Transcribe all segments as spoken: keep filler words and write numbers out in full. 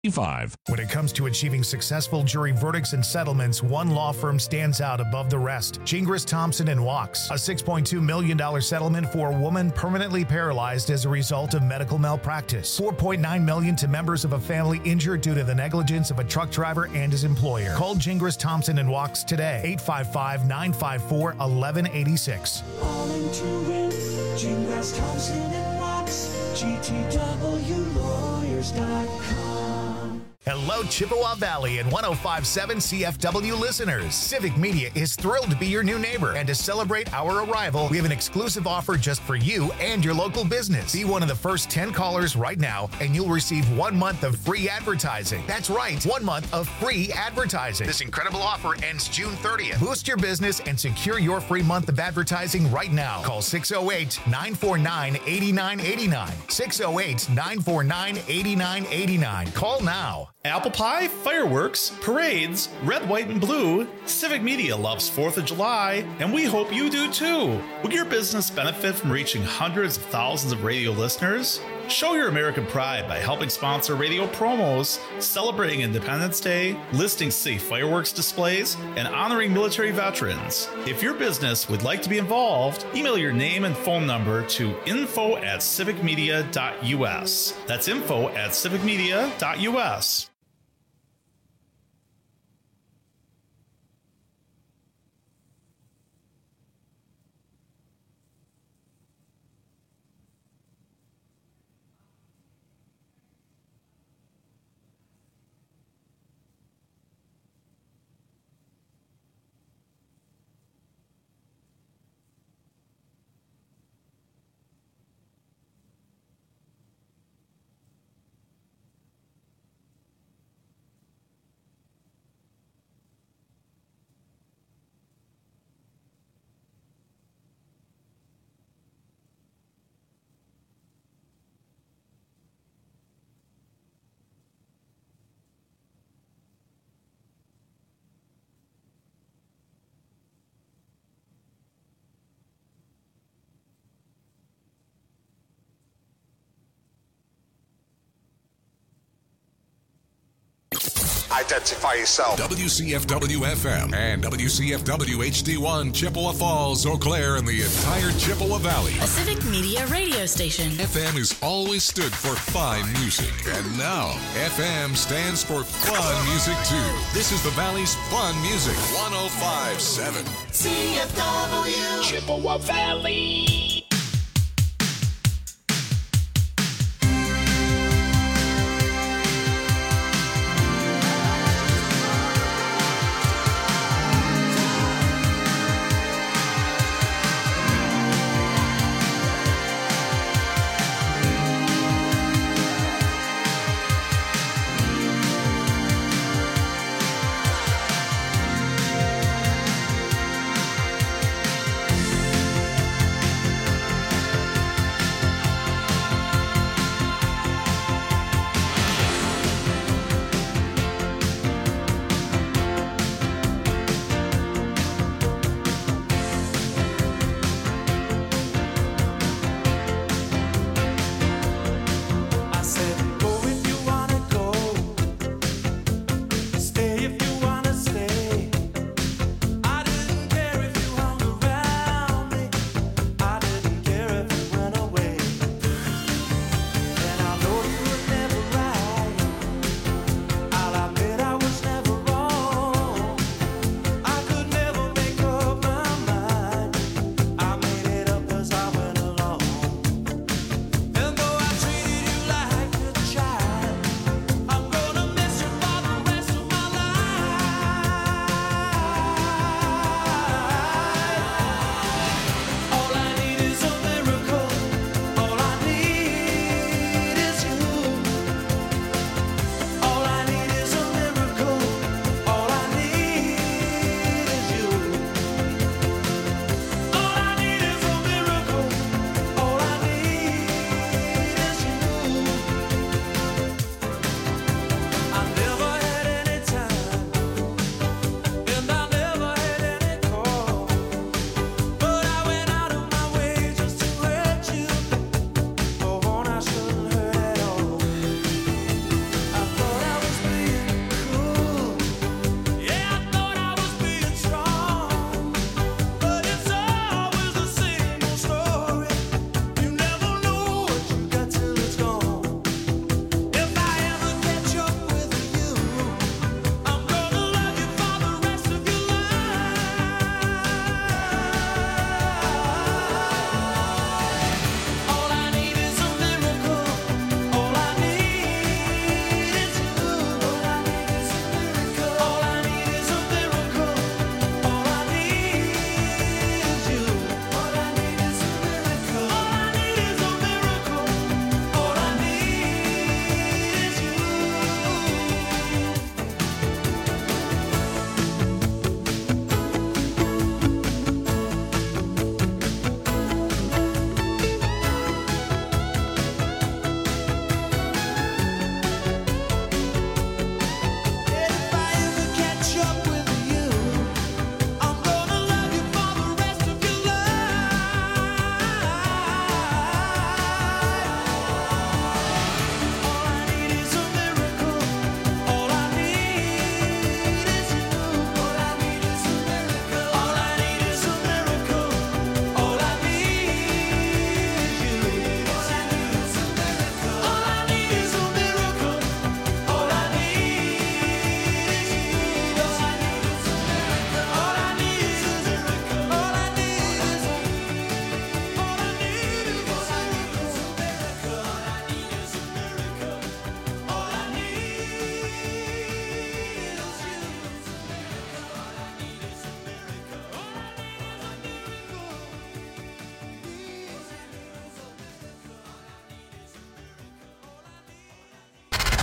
Five. When it comes to achieving successful jury verdicts and settlements, one law firm stands out above the rest. Gingras, Thompson and Wachs. A six point two million dollars settlement for a woman permanently paralyzed as a result of medical malpractice. four point nine million dollars to members of a family injured due to the negligence of a truck driver and his employer. Call Gingras, Thompson and Wachs today. eight five five, nine five four, one one eight six. Calling to win. Gingras, Thompson and Wachs. G T W lawyers dot com. Hello, Chippewa Valley and one oh five point seven C F W listeners. Civic Media is thrilled to be your new neighbor, and to celebrate our arrival, we have an exclusive offer just for you and your local business. Be one of the first ten callers right now, and you'll receive one month of free advertising. That's right, one month of free advertising. This incredible offer ends June thirtieth. Boost your business and secure your free month of advertising right now. Call six oh eight, nine four nine, eight nine eight nine. six oh eight, nine four nine, eight nine eight nine. Call now. Apple pie, fireworks, parades, red, white, and blue. Civic Media loves fourth of July, and we hope you do too. Will your business benefit from reaching hundreds of thousands of radio listeners? Show your American pride by helping sponsor radio promos, celebrating Independence Day, listing safe fireworks displays, and honoring military veterans. If your business would like to be involved, email your name and phone number to info at civic media dot u s. That's info at civic media dot u s. Identify yourself. W C F W F M and W C F W H D one, Chippewa Falls, Eau Claire, and the entire Chippewa Valley. A Civic Media radio station. F M has always stood for fine music. And now, F M stands for fun music, too. This is the Valley's fun music. one oh five point seven. C F W. Chippewa Valley.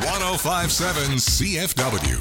one oh five point seven C F W.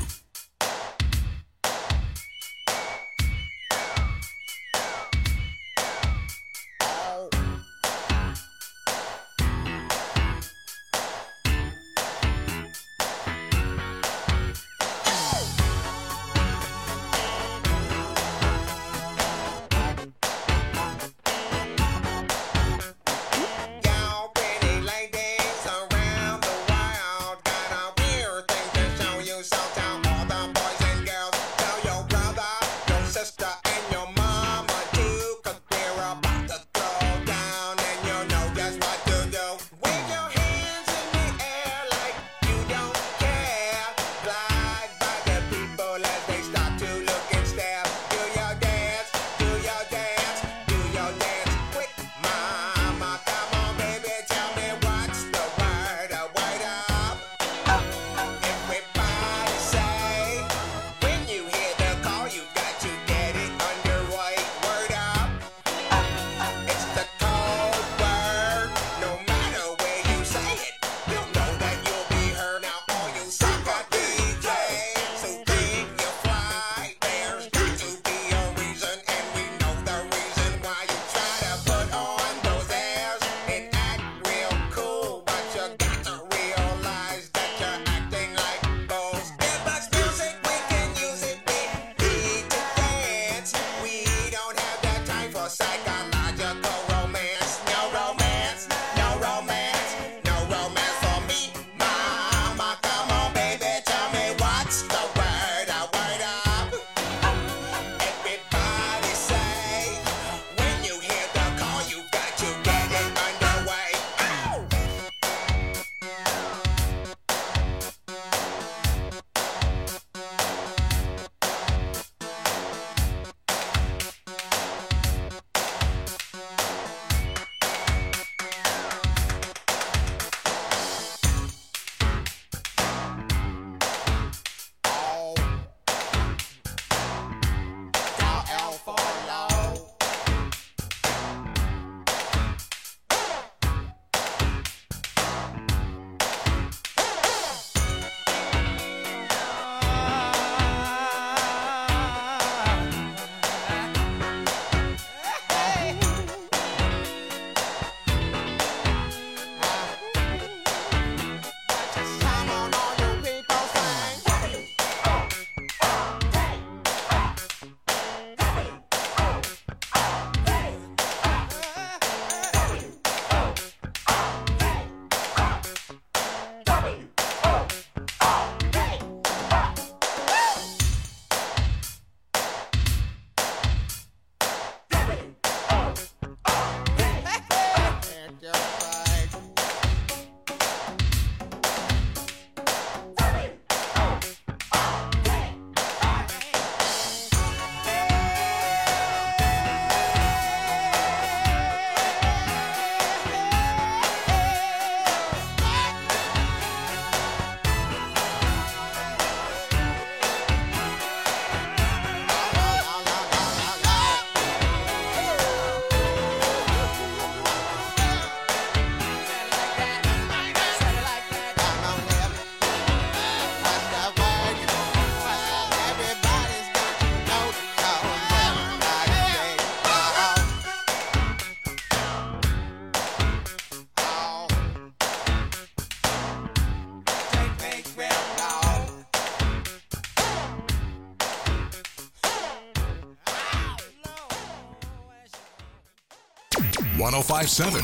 one oh five point seven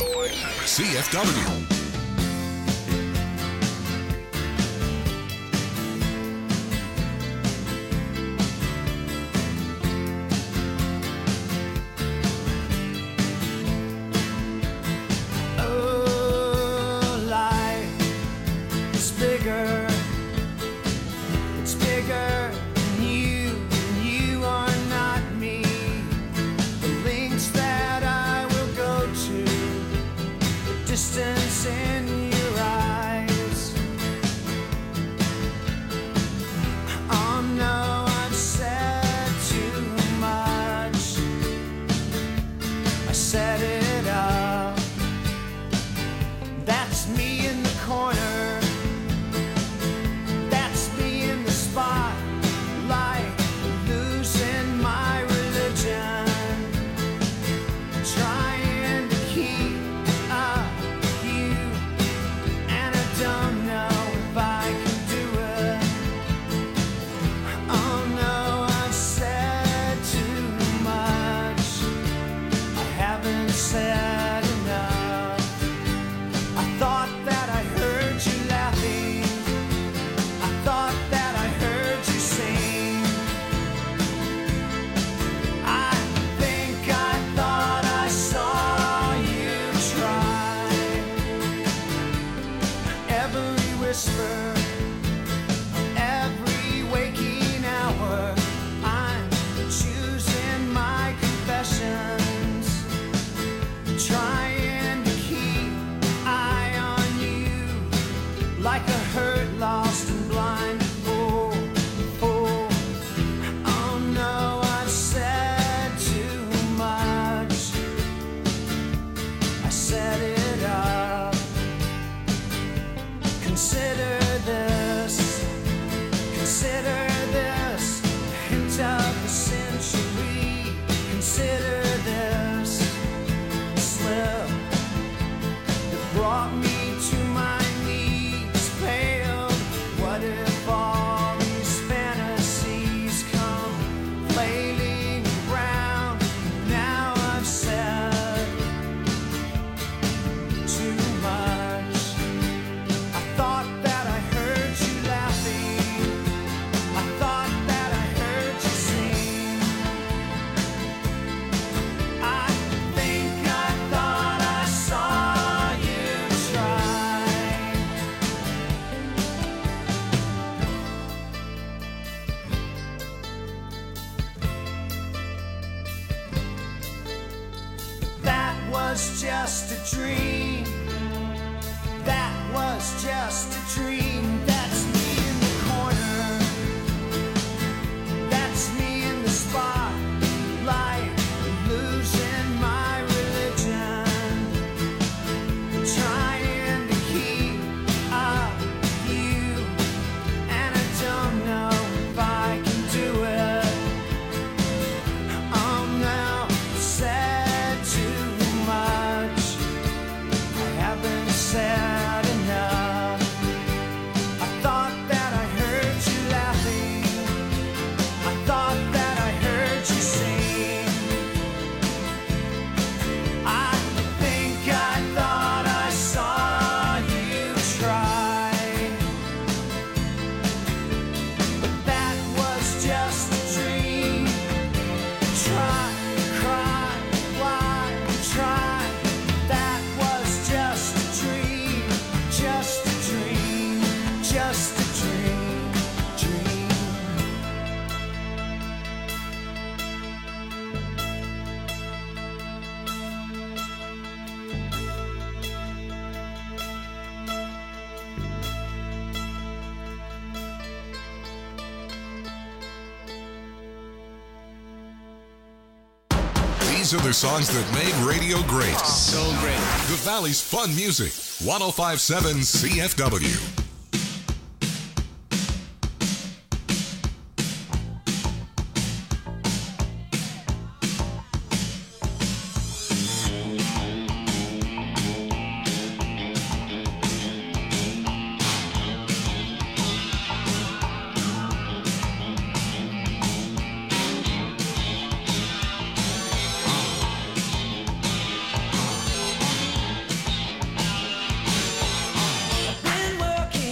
C F W. Distance was just a dream. That was just a dream. That's me in the corner. That's me in the spotlight, losing my religion, trying to keep up with you, and I don't know if I can do it. I'm now said too much. I haven't said enough. I thought that I heard you laughing. I thought that I heard you sing. I think I thought I saw you try, but that was just a dream. Try, cry, why, try. That was just a dream, just a dream, just a dream, dream. These are the songs that made radio great. So great. The Valley's fun music. one oh five point seven C F W. Been working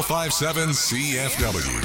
five point seven C F W.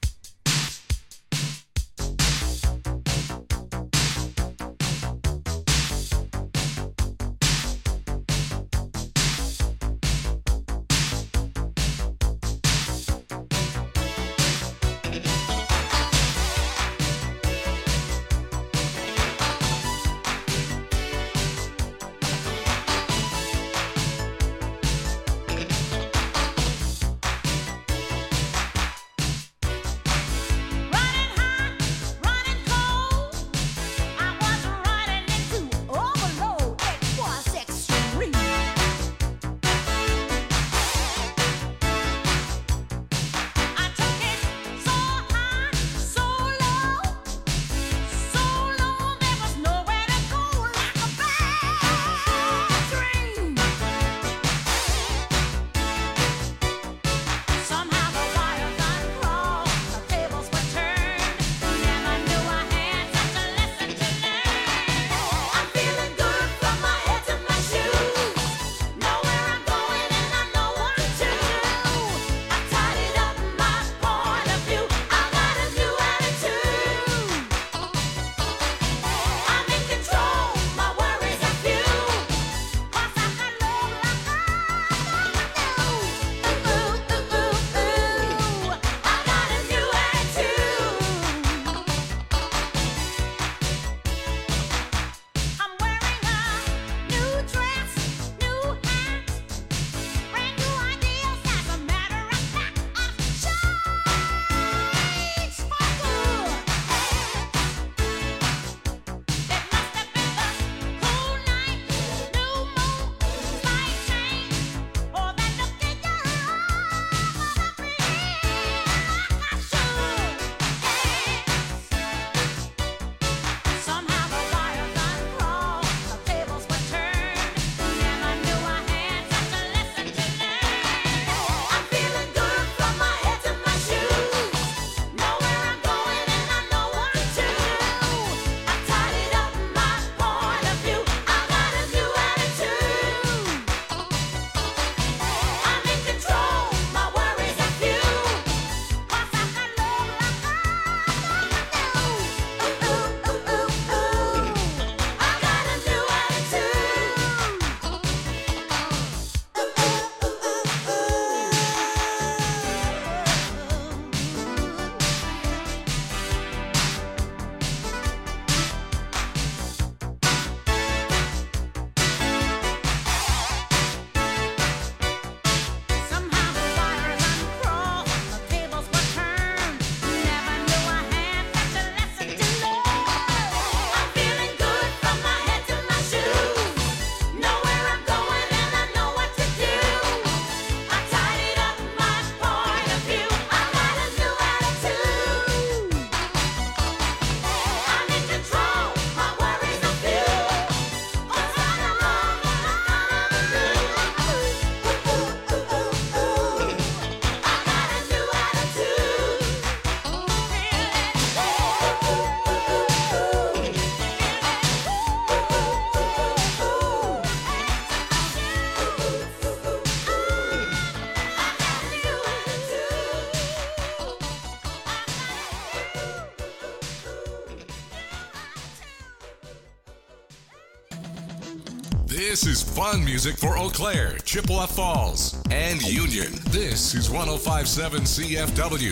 This is fun music for Eau Claire, Chippewa Falls, and Union. This is one oh five point seven C F W.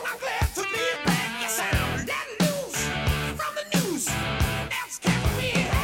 From the news, that's kept me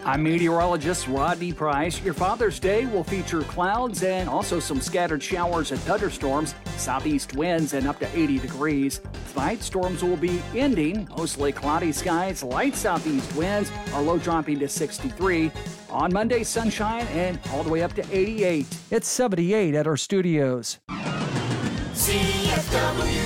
I'm meteorologist Rodney Price. Your Father's Day will feature clouds and also some scattered showers and thunderstorms, southeast winds, and up to eighty degrees. Tonight, storms will be ending, mostly cloudy skies, light southeast winds, our low dropping to sixty-three. On Monday, sunshine and all the way up to eighty-eight. It's seventy-eight at our studios. C F W.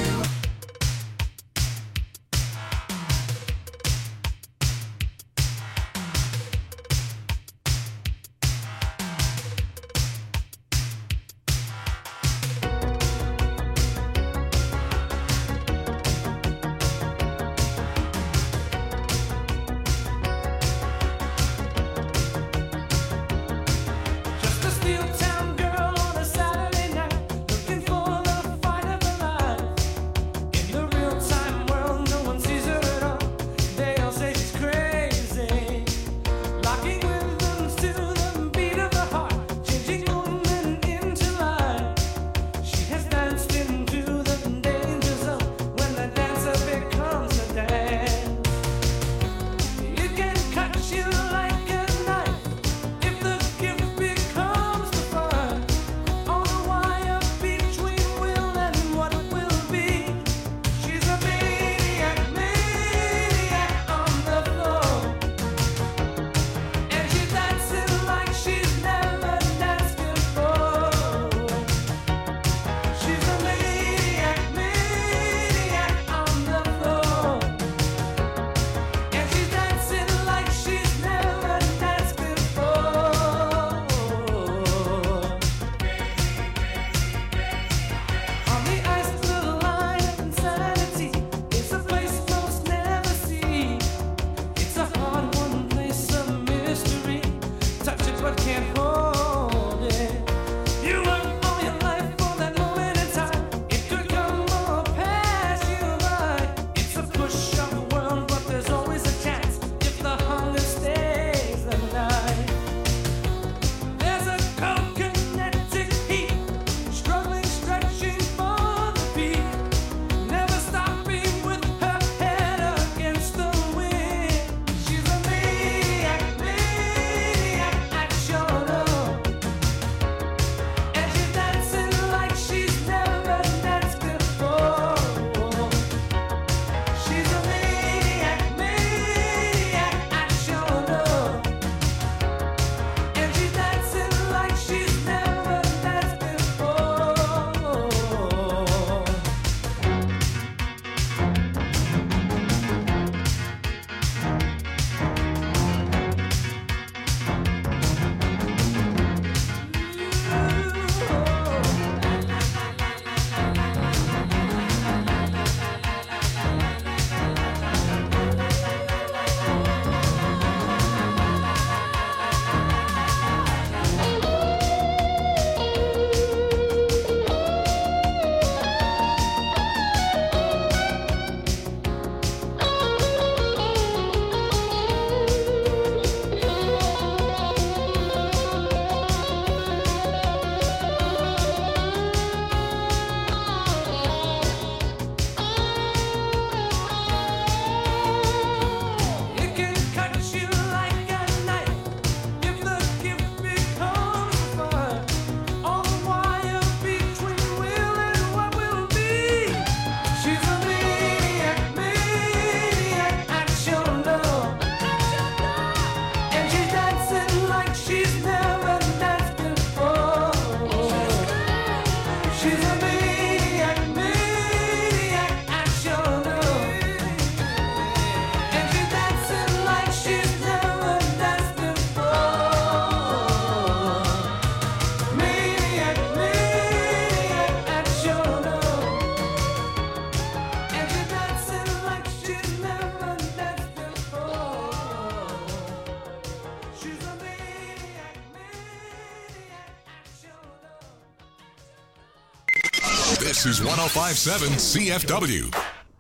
This is one oh five point seven C F W.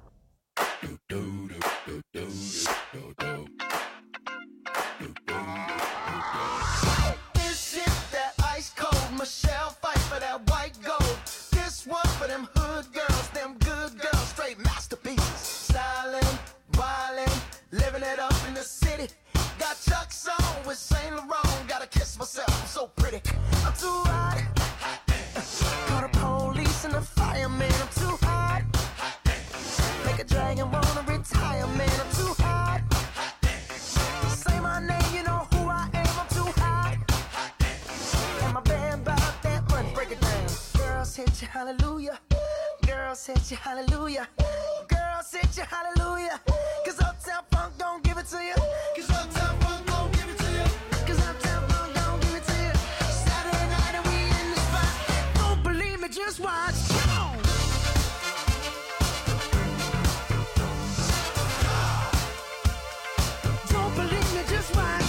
This shit that ice cold, Michelle fight for that white gold. This one for them hood girls, them good girls, straight masterpieces. Stylin', wildin', living it up in the city. Got Chuck's on with myself, I'm so pretty. I'm too hot. Call the police and the fireman, I'm too hot. Make a dragon wanna retire, man, I'm too hot. Say my name, you know who I am, I'm too hot. And my band bought that money, break it down. Girls hit you, hallelujah. Girls hit you, hallelujah. Girls hit you, hallelujah. Cause Uptown Funk don't give it to you. Cause Uptown Funk don't give it to you. Cause Uptown Funk don't give it to you. Saturday night and we in the spot. Don't believe me, just watch. Come on. Don't believe me, just watch.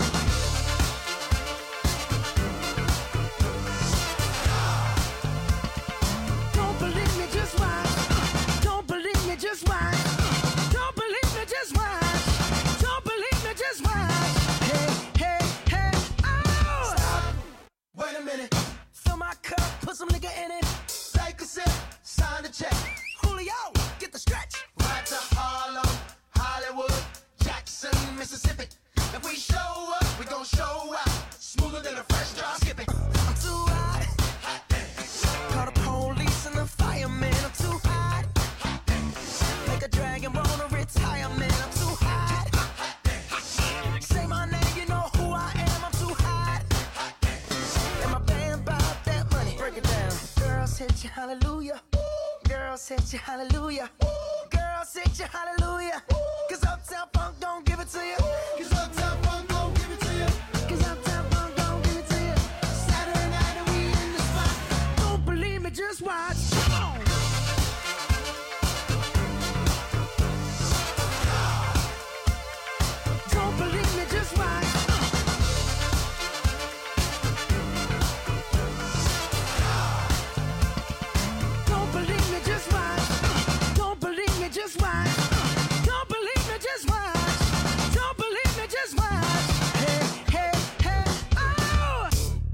Don't believe me, just watch. Don't believe me, just watch. Don't believe me, just watch. Don't believe me, just watch. Hey, hey, hey, oh! Stop. Wait a minute. Fill my cup, put some liquor in it. Take a sip, sign the check. Julio, get the stretch. Right to Harlem, Hollywood, Jackson, Mississippi. If we show up, we gon' show out. Smoother than a fresh drop skipping. I'm too hot. Call the police and the fireman. I'm too hot. Make a dragon wanna retire, man. I'm too hot. Say my name, you know who I am. I'm too hot. And my band bought that money. Break it down. Girls hit you, hallelujah. Girls hit you, hallelujah. Girls hit you, hallelujah. Cause Uptown Funk don't give it to you. Cause Uptown Funk don't give it to you. Cause Uptown Funk don't give it to you. Saturday night and we in the spot. Don't believe me, just watch. Come on. Don't believe me, just watch. Don't believe me, just watch. Don't believe me, just watch. Don't believe me, just watch. Don't believe me, just watch. Hey, hey, hey, oh!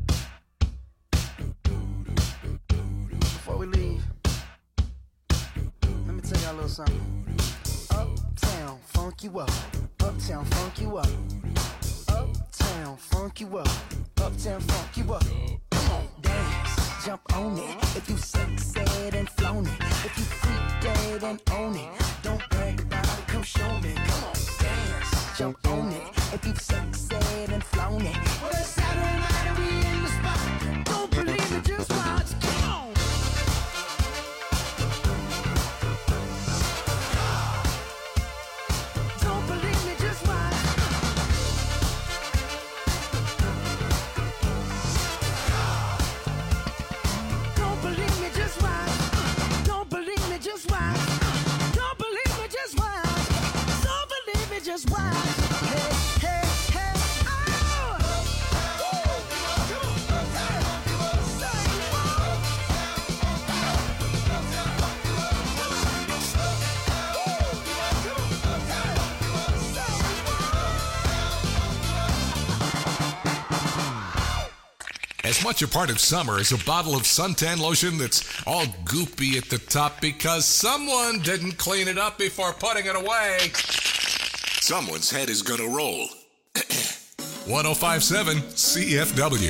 Before we leave, let me tell y'all a little something. Uptown, funk you up. Uptown, funk you up. Uptown, funk you up. Uptown, funk you up. Come on, dance, jump on it. If you sexed and flown it. If you freak dead and own it. Don't brag about it, come show me. Come on, dance, jump on it. If you sexed and flown it. Well, it's Saturday night and we in the spot. Don't believe it, just watch. Come on. Don't believe me, just watch. Don't believe me, just watch. Don't believe me, just watch. Don't believe me, just watch. Don't believe me, just watch. Hey, hey, hey, oh! As much a part of summer as a bottle of suntan lotion that's all goopy at the top because someone didn't clean it up before putting it away. Someone's head is gonna roll. one oh five point seven C F W.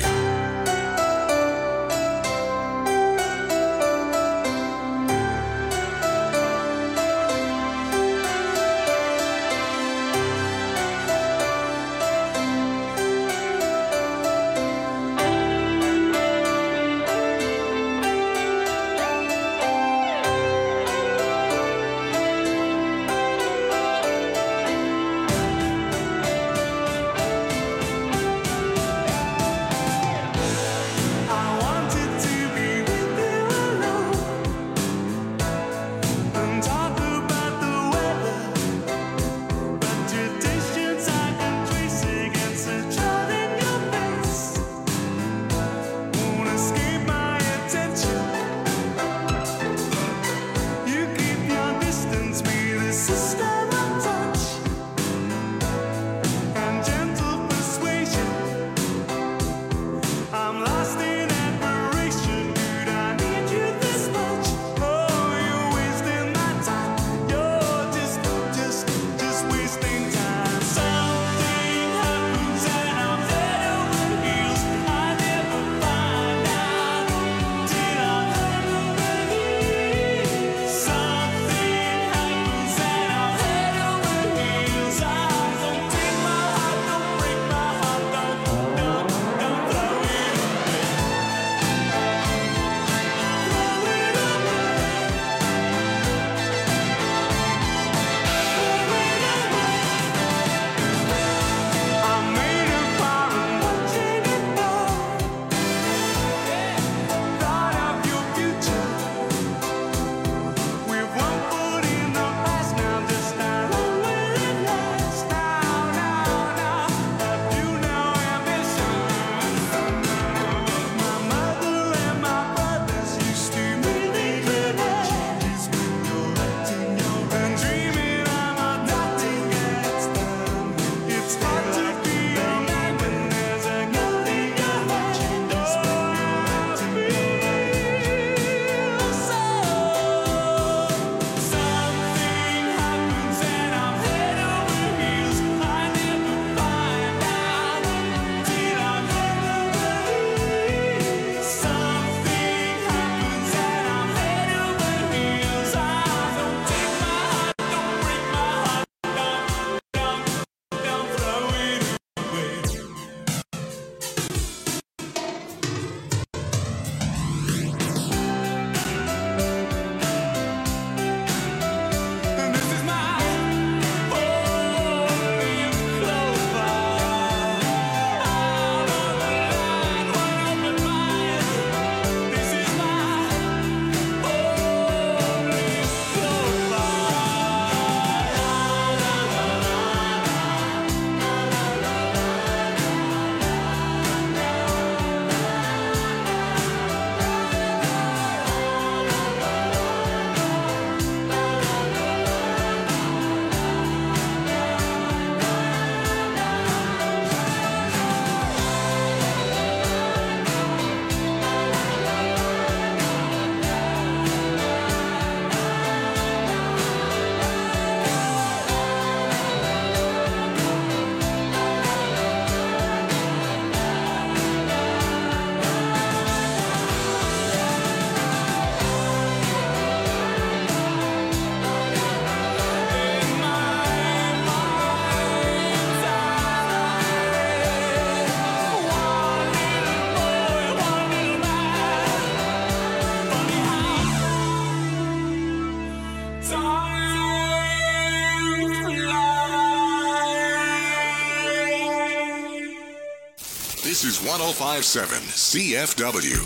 This is one oh five point seven C F W.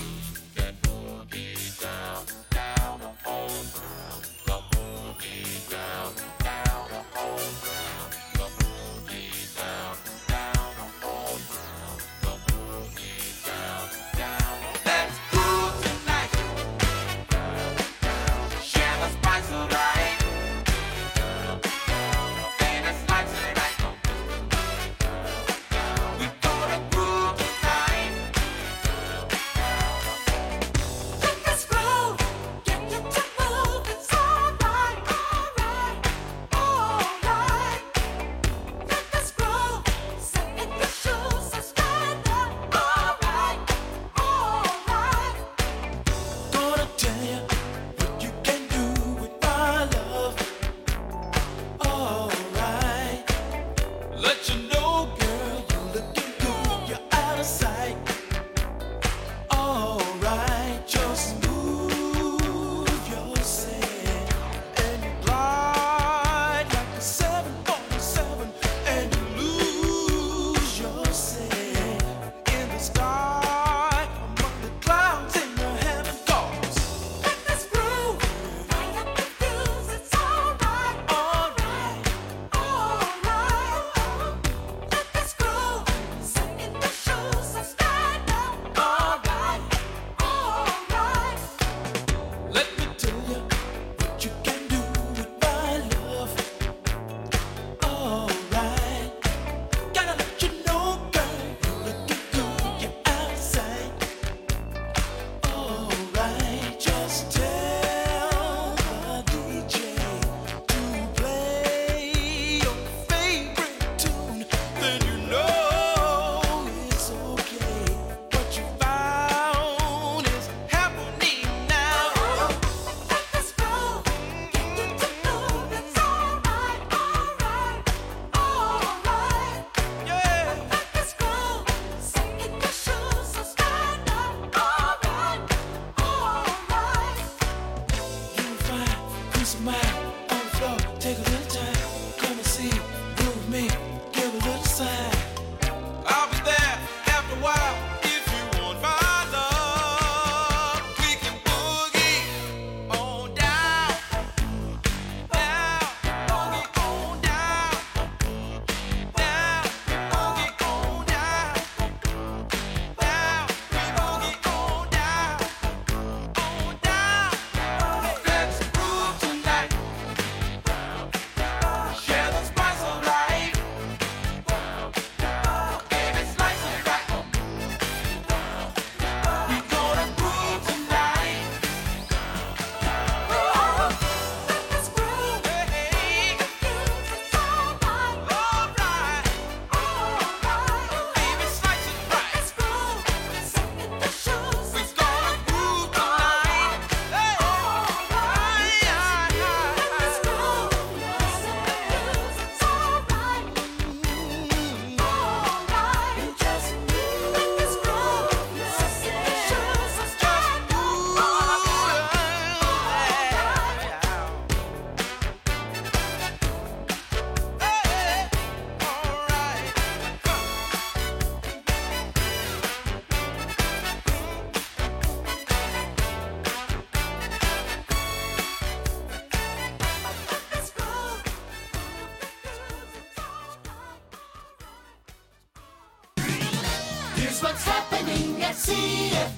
Here's what's happening at C F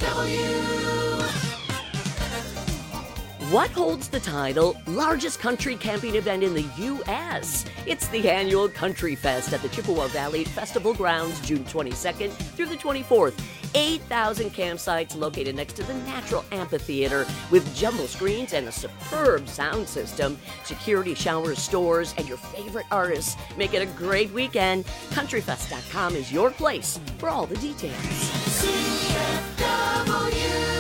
W. What holds the title largest country camping event in the U S? It's the annual Country Fest at the Chippewa Valley Festival Grounds, June twenty-second through the twenty-fourth. eight thousand campsites located next to the Natural Amphitheater with jumbo screens and a superb sound system. Security showers, stores, and your favorite artists make it a great weekend. country fest dot com is your place for all the details. C F W.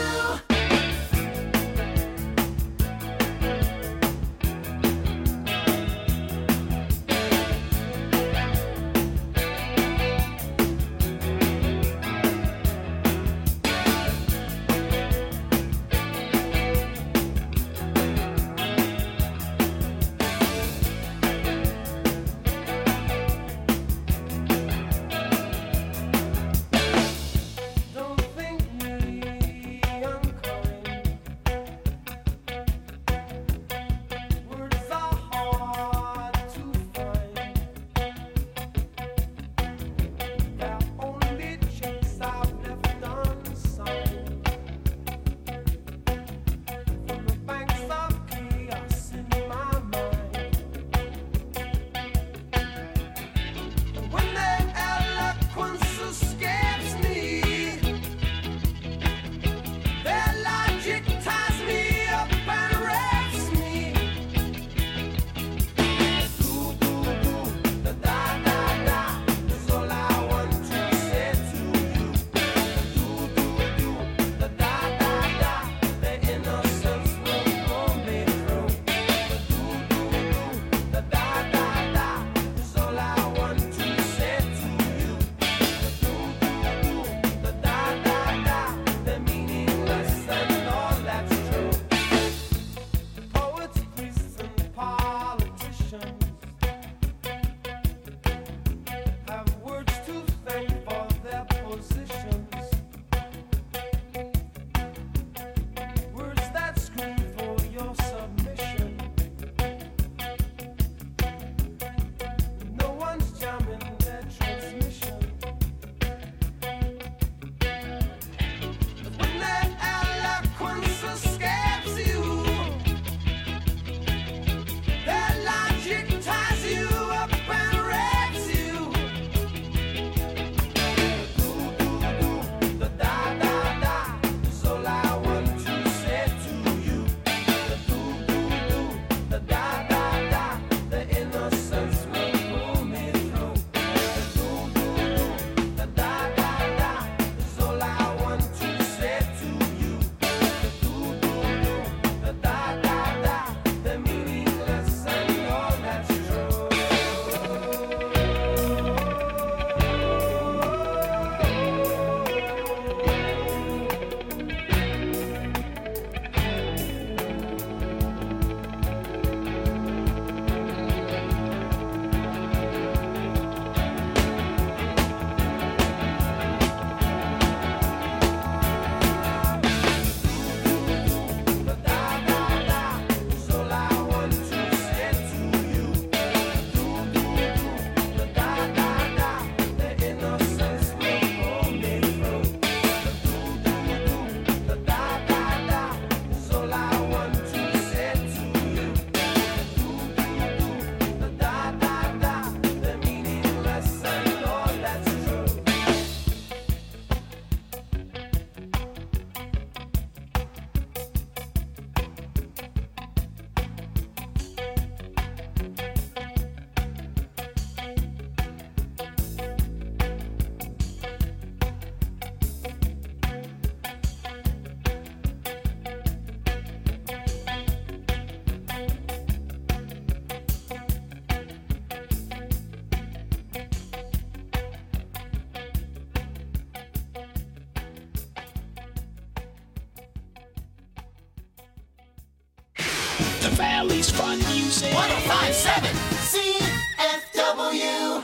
Valley's fun music. one oh five point seven C F W.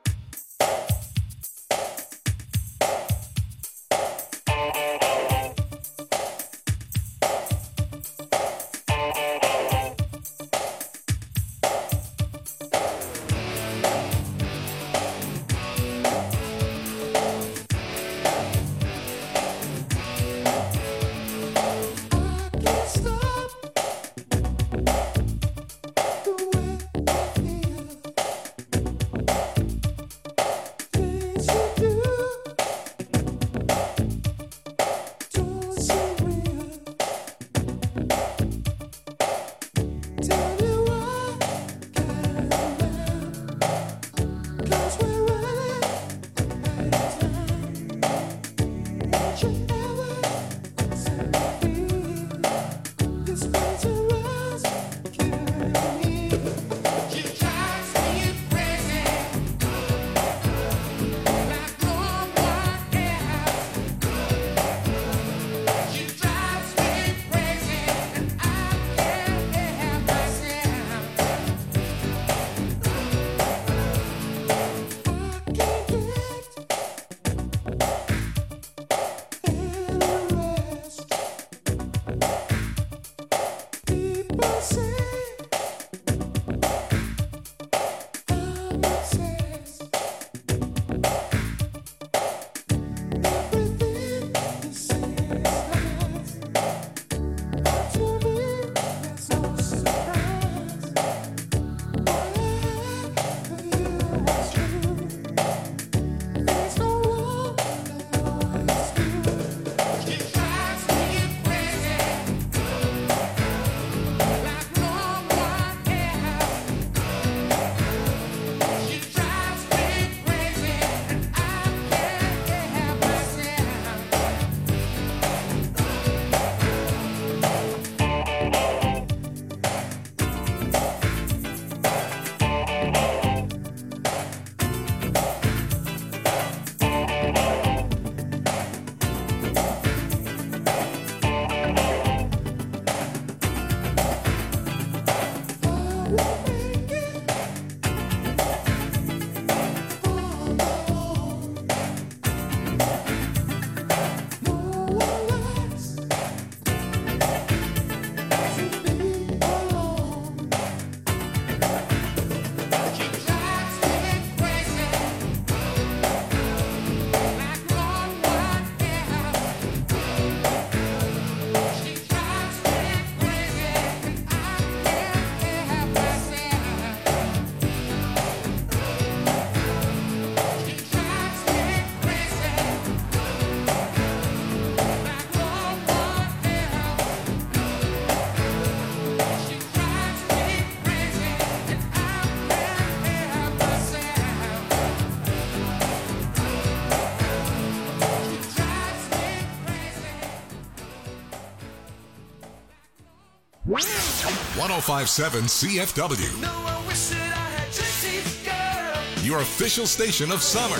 one oh five point seven C F W. No, I wish that I had Jesse's girl. Your official station of summer.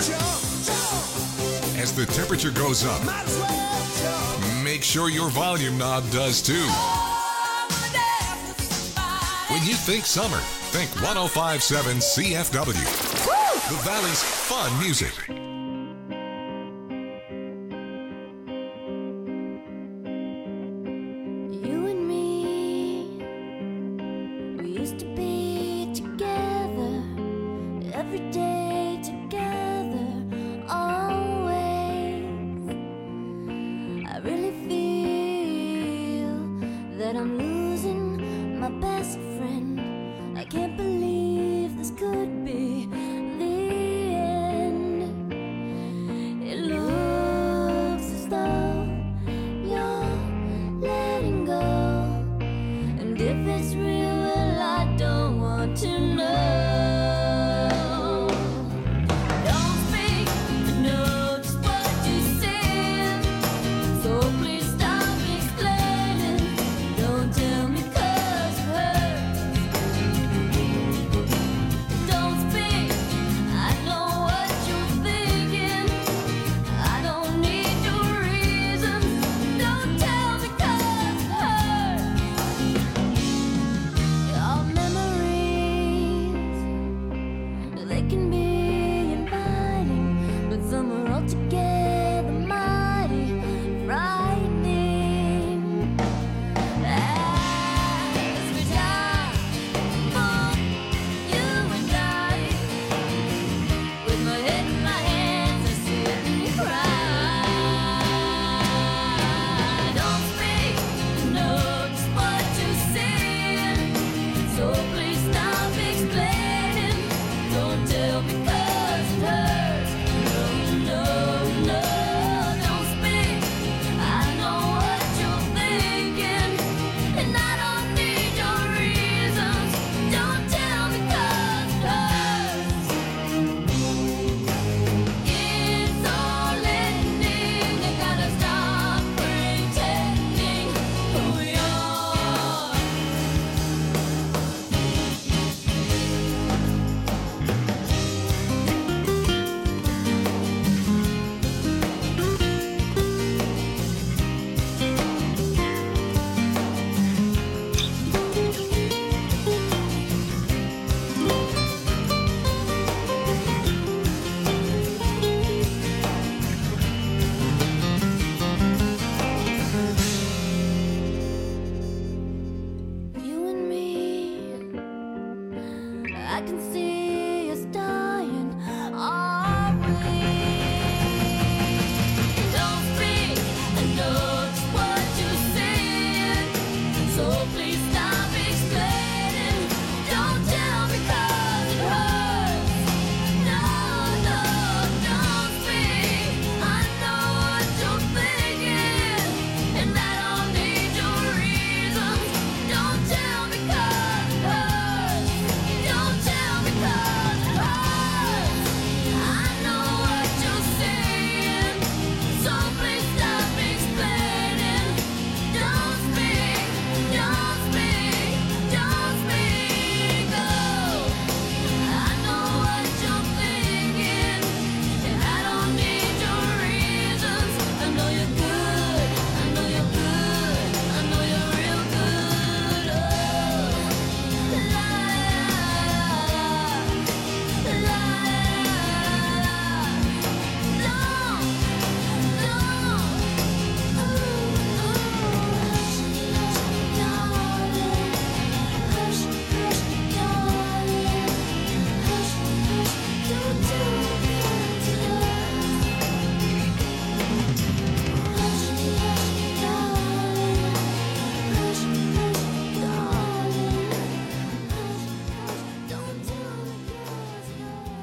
As the temperature goes up, make sure your volume knob does too. When you think summer, think one oh five point seven C F W. The Valley's fun music. Don't tell altogether mighty frightening. As we die for you and I, with my head in my hands, I sit and cry. Don't speak, know just what you're saying, so please stop explaining. Don't tell me 'cause it hurts. No, no, no, don't speak. I know what you're thinking, and I don't need your reasons. Don't tell me 'cause it hurts. It's all ending. You gotta stop pretending who we are. You and me, I can see us dying, are we? Don't speak, I know just what you're saying, so please stop explaining. Don't tell me 'cause it hurts. No, no, don't speak. I know what you're thinking, and I don't need your reasons. Don't tell me 'cause it hurts. Don't tell me 'cause it hurts. I know what you're saying, so please stop explaining. Don't speak, don't speak, don't speak. Oh, I know what you're thinking, and I don't need your reasons. I know you're good, I know you're good, I know you're real good. Oh, la la la la. No, no. Ooh, ooh. Hush, hush, darling. Hush, hush, darling. Hush, hush, don't tell me 'cause it hurts. Hush, hush, darling. Hush, hush, darling. Hush, hush, don't tell me 'cause it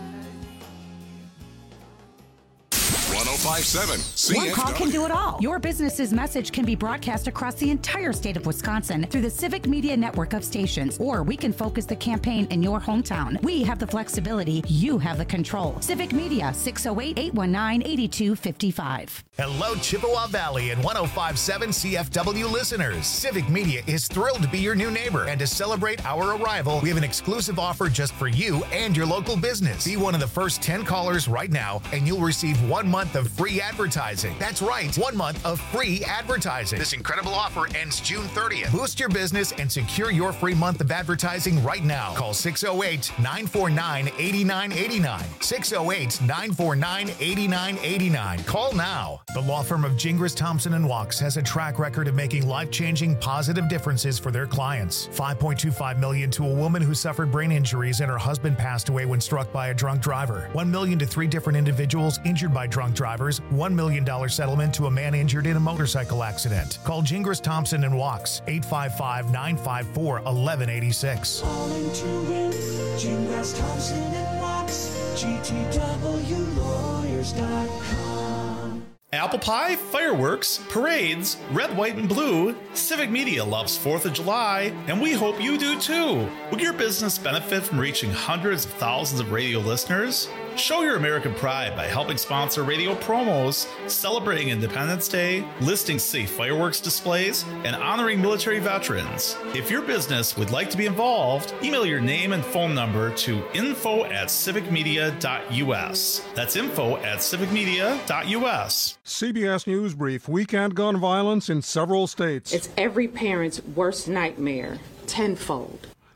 hurts. one oh five point seven C F W. One call can do it all. Your business's message can be broadcast across the entire state of Wisconsin through the Civic Media network of stations, or we can focus the campaign in your hometown. We have the flexibility. You have the control. Civic Media, six oh eight, eight one nine, eight two five five. Hello, Chippewa Valley and one oh five point seven C F W listeners. Civic Media is thrilled to be your new neighbor, and to celebrate our arrival, we have an exclusive offer just for you and your local business. Be one of the first ten callers right now, and you'll receive one month of free advertising. That's right, one month of free advertising. This incredible offer ends June thirtieth. Boost your business and secure your free month of advertising right now. Call six oh eight, nine four nine, eight nine eight nine. six oh eight, nine four nine, eight nine eight nine. Call now. The law firm of Gingras, Thompson and Wachs has a track record of making life-changing positive differences for their clients. five point two five million dollars to a woman who suffered brain injuries and her husband passed away when struck by a drunk driver. one million dollars to three different individuals injured by drunk drivers. one million dollars settlement to a man injured in a motorcycle accident. Call Gingras, Thompson and Wachs, eight five five, nine five four, one one eight six. Calling to win, Gingras, Thompson and Wachs, G T W lawyers dot com. Apple pie, fireworks, parades, red, white, and blue. Civic Media loves fourth of July, and we hope you do too. Will your business benefit from reaching hundreds of thousands of radio listeners? Show your American pride by helping sponsor radio promos, celebrating Independence Day, listing safe fireworks displays, and honoring military veterans. If your business would like to be involved, email your name and phone number to info at civic media dot u s. That's info at civic media dot u s. C B S News Brief: weekend gun violence in several states. It's every parent's worst nightmare, tenfold.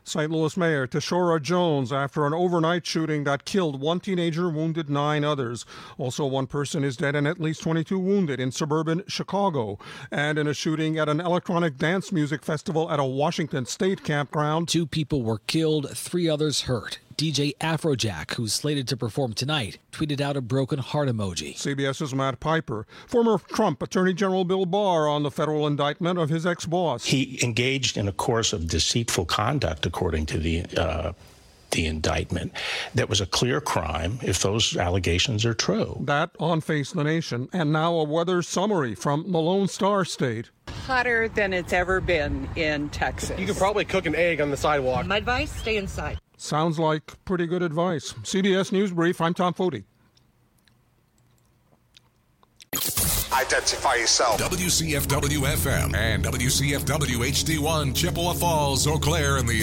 Saint Louis Mayor Tashora Jones after an overnight shooting that killed one teenager, wounded nine others. Also, one person is dead and at least twenty-two wounded in suburban Chicago. And in a shooting at an electronic dance music festival at a Washington State campground. Two people were killed, three others hurt. D J Afrojack, who's slated to perform tonight, tweeted out a broken heart emoji. CBS's Matt Piper. Former Trump Attorney General Bill Barr on the federal indictment of his ex-boss. He engaged in a course of deceitful conduct, according to the uh, the indictment. That was a clear crime if those allegations are true. That on Face the Nation. And now a weather summary from the Lone Star State. Hotter than it's ever been in Texas. You could probably cook an egg on the sidewalk. My advice, stay inside. Sounds like pretty good advice. C B S News Brief, I'm Tom Foti. Identify yourself. W C F W F M and W C F W H D one, Chippewa Falls, Eau Claire, and the